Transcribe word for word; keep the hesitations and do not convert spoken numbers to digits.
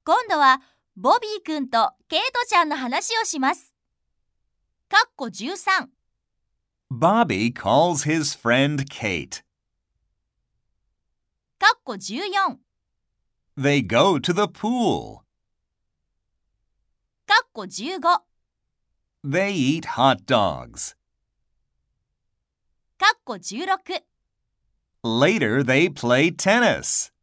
今度はボビー君とケイトちゃんの話をします。かっこじゅうさん Bobby calls his friend Kate. かっこじゅうよん They go to the pool. かっこじゅうご They eat hot dogs. かっこじゅうろく Later they play tennis.